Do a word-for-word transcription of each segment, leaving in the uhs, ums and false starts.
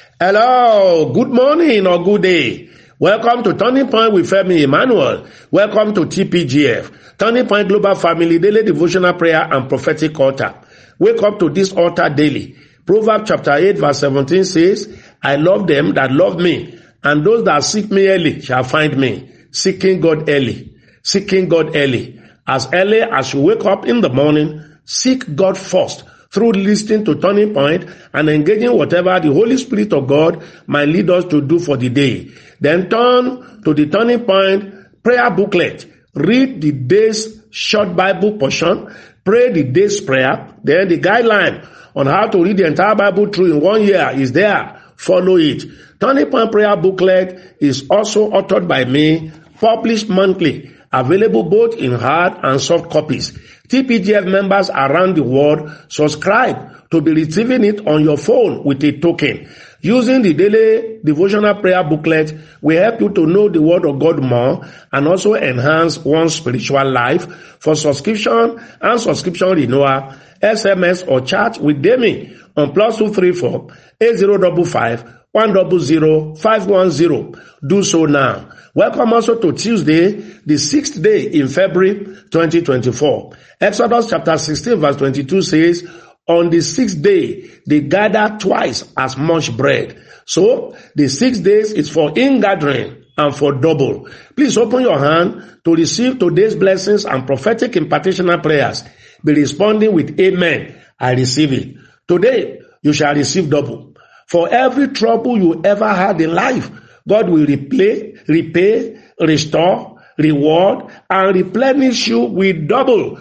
Hello, good morning or good day. Welcome to Turning Point with Femi Emmanuel. Welcome to T P G F, Turning Point Global Family Daily Devotional Prayer and Prophetic Altar. Wake up to this altar daily. Proverbs chapter eight verse seventeen says, I love them that love me, and those that seek me early shall find me. Seeking God early. Seeking God early. As early as you wake up in the morning, seek God first through listening to Turning Point and engaging whatever the Holy Spirit of God might lead us to do for the day. Then turn to the Turning Point prayer booklet. Read the day's short Bible portion. Pray the day's prayer. Then the guideline on how to read the entire Bible through in one year is there. Follow it. Turning Point prayer booklet is also authored by me, published monthly, available both in hard and soft copies. T P G F members around the world subscribe to be receiving it on your phone with a token. Using the daily devotional prayer booklet will help you to know the word of God more and also enhance one's spiritual life. For subscription and subscription renewal, S M S or chat with Demi on plus two three four eight zero five five one zero zero five one zero. Do so now. Welcome also to Tuesday, the sixth day in February twenty twenty-four. Exodus chapter sixteen verse twenty-two says, on the sixth day, they gather twice as much bread. So, the six days is for ingathering and for double. Please open your hand to receive today's blessings and prophetic impartational prayers. Be responding with amen. I receive it. Today, you shall receive double. For every trouble you ever had in life, God will repay, repay, restore, reward, and replenish you with double.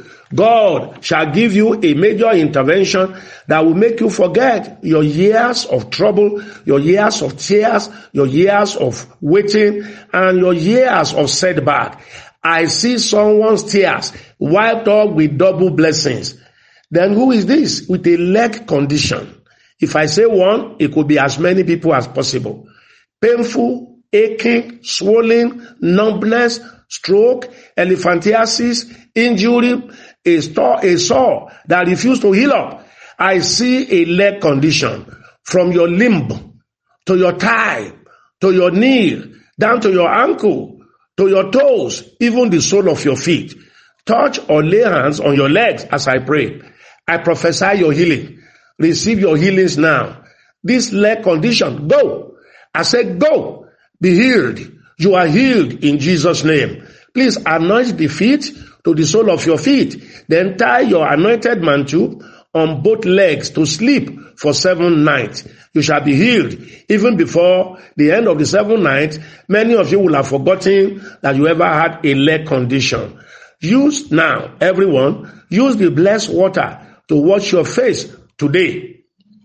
God shall give you a major intervention that will make you forget your years of trouble, your years of tears, your years of waiting, and your years of setback. I see someone's tears wiped off with double blessings. Then who is this? With a leg condition. If I say one, it could be as many people as possible. Painful, aching, swollen, numbness, stroke, elephantiasis, injury, a sore, a sore that refused to heal up. I see a leg condition from your limb to your thigh, to your knee, down to your ankle, to your toes, even the sole of your feet. Touch or lay hands on your legs as I pray. I prophesy your healing. Receive your healings now. This leg condition, go. I said go. Be healed. You are healed in Jesus' name. Please anoint the feet to the sole of your feet. Then tie your anointed mantle on both legs to sleep for seven nights. You shall be healed. Even before the end of the seventh night, many of you will have forgotten that you ever had a leg condition. Use now, everyone, use the blessed water to wash your face today.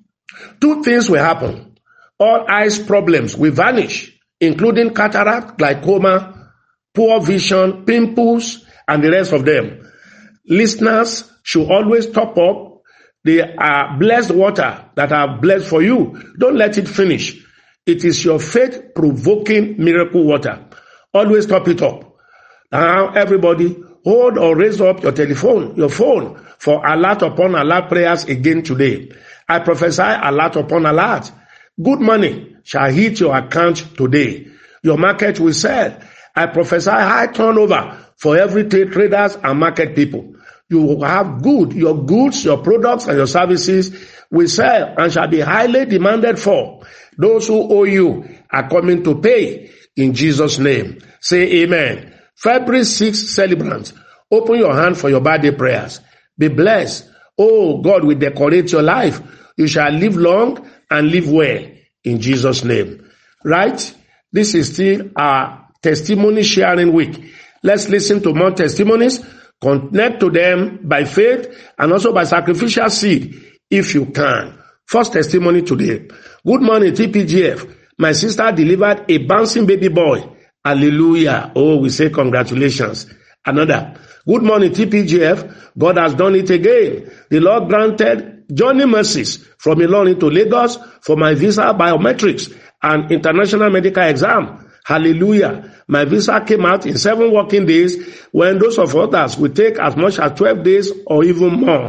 Two things will happen. All eyes problems will vanish, including cataract, glaucoma, poor vision, pimples, and the rest of them. Listeners should always top up the uh, blessed water that are blessed for you. Don't let it finish. It is your faith-provoking miracle water. Always top it up. Now, everybody, hold or raise up your telephone, your phone, for alert upon alert prayers again today. I prophesy alert upon alert. Good money shall hit your account today. Your market will sell. I prophesy high turnover for everyday traders and market people. You will have good, your goods, your products, and your services will sell and shall be highly demanded for. Those who owe you are coming to pay in Jesus' name. Say amen. February sixth celebrants, open your hand for your birthday prayers. Be blessed. Oh, God will decorate your life. You shall live long and live well in Jesus' name. Right? This is still our testimony sharing week. Let's listen to more testimonies. Connect to them by faith and also by sacrificial seed if you can. First testimony today. Good morning, T P G F. My sister delivered a bouncing baby boy. Hallelujah. Oh, we say congratulations. Another. Good morning, T P G F. God has done it again. The Lord granted journey mercies from Ilorin to Lagos for my visa biometrics and international medical exam. Hallelujah. My visa came out in seven working days when those of others will take as much as twelve days or even more.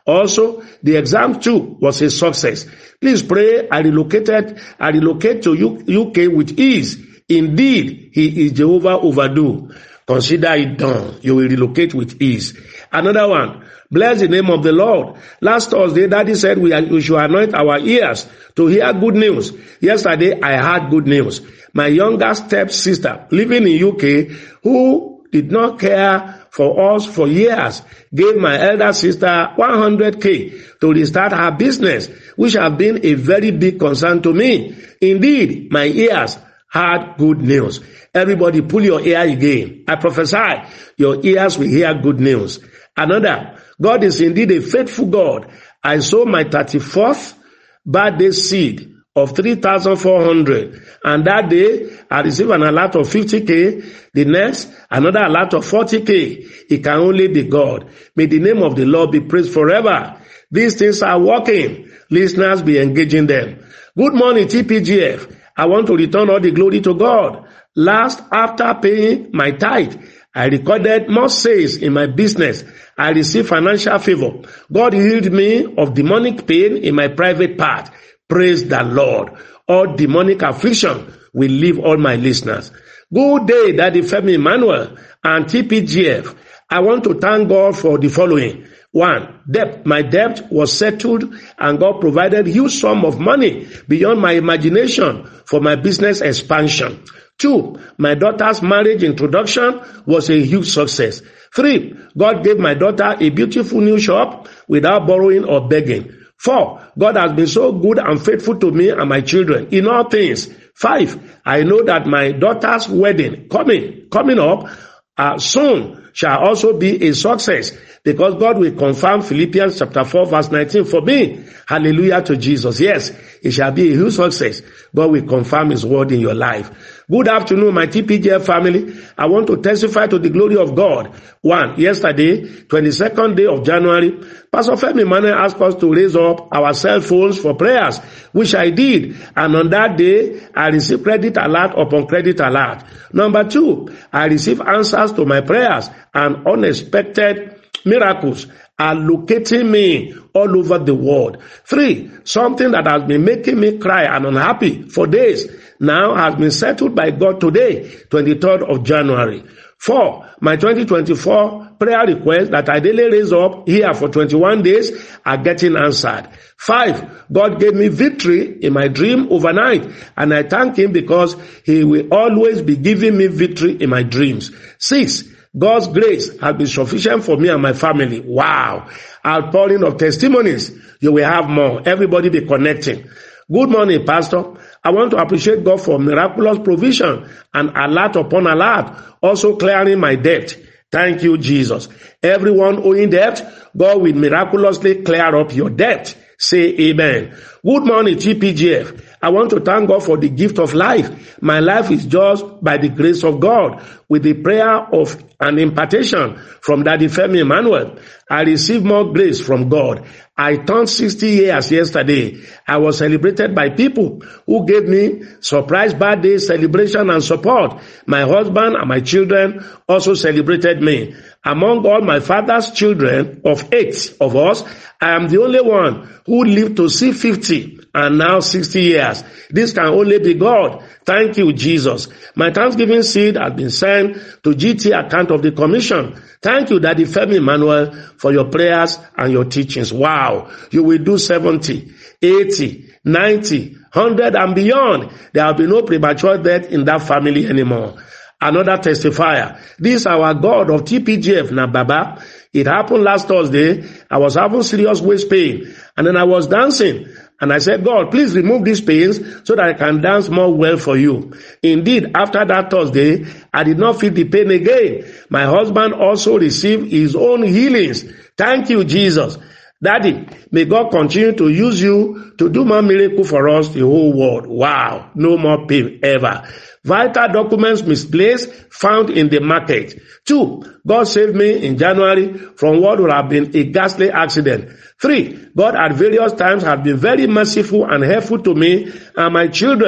Also, the exam too was a success. Please pray. I relocated, I relocate to U K with ease. Indeed, he is Jehovah overdue. Consider it done. You will relocate with ease. Another one. Bless the name of the Lord. Last Thursday, Daddy said we, we should anoint our ears to hear good news. Yesterday, I heard good news. My younger step-sister living in U K, who did not care for us for years, gave my elder sister one hundred K to restart her business, which has been a very big concern to me. Indeed, my ears heard good news. Everybody pull your ear again. I prophesy, your ears will hear good news. Another, God is indeed a faithful God. I sow my thirty-fourth birthday seed of three thousand four hundred. And that day, I received an alert of fifty K. The next, another alert of forty K. It can only be God. May the name of the Lord be praised forever. These things are working. Listeners, be engaging them. Good morning, T P G F. I want to return all the glory to God. Last, after paying my tithe, I recorded more sales in my business. I received financial favor. God healed me of demonic pain in my private part. Praise the Lord. All demonic affliction will leave all my listeners. Good day, Daddy Femi Emmanuel and T P G F. I want to thank God for the following. One, debt. My debt was settled and God provided huge sum of money beyond my imagination for my business expansion. Two, my daughter's marriage introduction was a huge success. Three, God gave my daughter a beautiful new shop without borrowing or begging. Four, God has been so good and faithful to me and my children in all things. Five, I know that my daughter's wedding coming, coming up uh, soon shall also be a success because God will confirm Philippians chapter four verse nineteen for me. Hallelujah to Jesus. Yes, it shall be a huge success. God will confirm his word in your life. Good afternoon, my T P G F family. I want to testify to the glory of God. One, yesterday, twenty-second day of January, Pastor Femi Emmanuel asked us to raise up our cell phones for prayers, which I did. And on that day, I received credit alert upon credit alert. Number two, I received answers to my prayers and unexpected miracles are locating me all over the world. Three, something that has been making me cry and unhappy for days now has been settled by God today, twenty-third of January. Four, my twenty twenty-four prayer requests that I daily raise up here for twenty-one days are getting answered. Five, God gave me victory in my dream overnight, and I thank him because he will always be giving me victory in my dreams. Six, God's grace has been sufficient for me and my family. Wow. Outpouring of testimonies. You will have more. Everybody be connecting. Good morning, Pastor. I want to appreciate God for miraculous provision and alert upon alert, also clearing my debt. Thank you, Jesus. Everyone owing debt, God will miraculously clear up your debt. Say amen. Good morning, T P G F. I want to thank God for the gift of life. My life is just by the grace of God. With the prayer of an impartation from Daddy Femi Emmanuel, I received more grace from God. I turned sixty years yesterday. I was celebrated by people who gave me surprise birthday celebration and support. My husband and my children also celebrated me. Among all my father's children of eight of us, I am the only one who lived to see fifty and now sixty years. This can only be God. Thank you, Jesus. My Thanksgiving seed has been sent to G T account of the commission. Thank you, Daddy Femi Emmanuel, for your prayers and your teachings. Wow. You will do seventy, eighty, ninety, one hundred and beyond. There will be no premature death in that family anymore. Another testifier. This is our God of T P G F, na Baba. It happened last Thursday. I was having serious waist pain. And then I was dancing. And I said, God, please remove these pains so that I can dance more well for you. Indeed, after that Thursday, I did not feel the pain again. My husband also received his own healings. Thank you, Jesus. Daddy, may God continue to use you to do more miracle for us, the whole world. Wow. No more pain ever. Vital documents misplaced, found in the market. Two, God saved me in January from what would have been a ghastly accident. Three, God at various times has been very merciful and helpful to me and my children.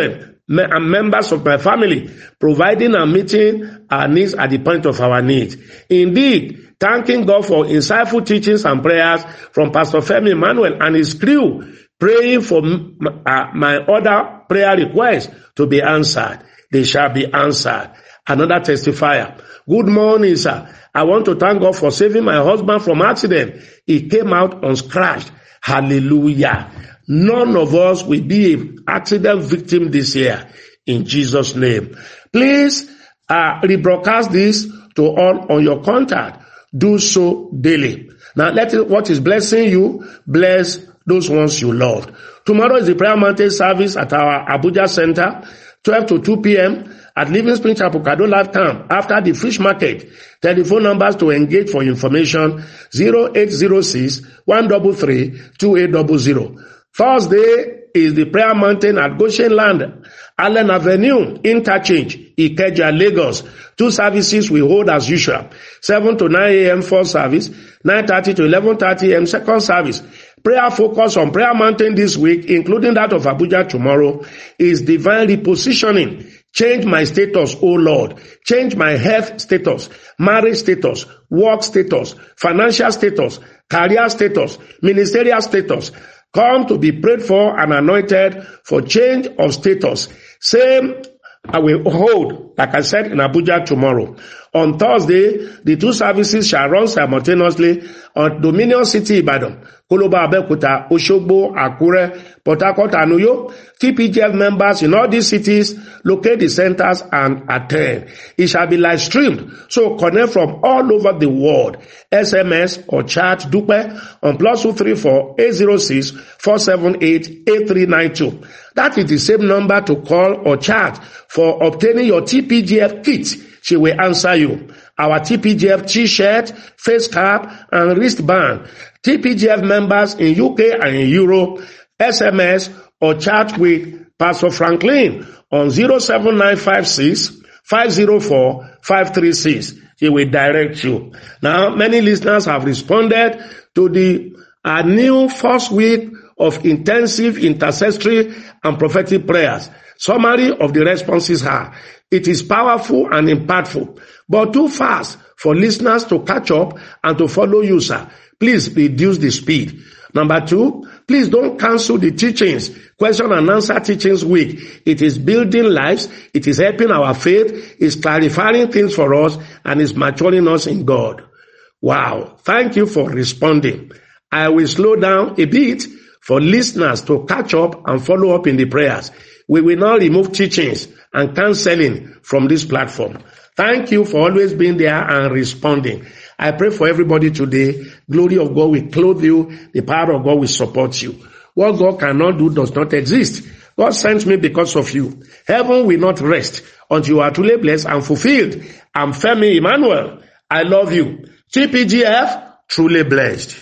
me- and members of my family, providing and meeting our needs at the point of our need. Indeed, thanking God for insightful teachings and prayers from Pastor Femi Emmanuel and his crew, praying for m- uh, my other prayer requests to be answered. They shall be answered. Another testifier. Good morning, sir. I want to thank God for saving my husband from accident. He came out unscratched. Hallelujah. None of us will be an accident victim this year. In Jesus' name. Please uh, rebroadcast this to all on your contact. Do so daily. Now let it, what is blessing you, bless those ones you loved. Tomorrow is the prayer mountain service at our Abuja Center, twelve to two p.m. at Living Spring Chapel, Kado Life Camp, after the fish market. Telephone numbers to engage for information, zero eight zero six, one three three, two eight zero zero. Thursday is the prayer mountain at Goshen Land, Allen Avenue, Interchange, Ikeja, Lagos. Two services we hold as usual. seven to nine a.m. first service, nine thirty to eleven thirty a.m. second service. Prayer focus on prayer mountain this week, including that of Abuja tomorrow, is divine repositioning. Change my status, O Lord. Change my health status, marriage status, work status, financial status, career status, ministerial status. Come to be prayed for and anointed for change of status. Same I will hold, like I said, in Abuja tomorrow. On Thursday, the two services shall run simultaneously on Dominion City, Ibadan, Koloba, Abeokuta, Oshogbo, Akure, Port Harcourt, and Uyo. T P G F members in all these cities locate the centers and attend. It shall be live streamed, so connect from all over the world. S M S or chat Dupe on plus two three four eight zero six four seven eight eight three nine two. That is the same number to call or chat for obtaining your T P G F kit. She will answer you. Our T P G F t-shirt, face cap, and wristband. T P G F members in U K and in Europe, S M S or chat with Pastor Franklin on zero seven nine five six five zero four five three six. He will direct you. Now, many listeners have responded to the uh, new first week of intensive intercessory and prophetic prayers. Summary of the responses are, it is powerful and impactful, but too fast for listeners to catch up and to follow you, sir. Please reduce the speed. Number two, please don't cancel the teachings, question and answer teachings week. It is building lives, it is helping our faith, it's clarifying things for us, and it's maturing us in God. Wow, thank you for responding. I will slow down a bit for listeners to catch up and follow up in the prayers. We will now remove teachings and counseling from this platform. Thank you for always being there and responding. I pray for everybody today. Glory of God will clothe you. The power of God will support you. What God cannot do does not exist. God sent me because of you. Heaven will not rest until you are truly blessed and fulfilled. I'm Femi Emmanuel. I love you. T P G F, truly blessed.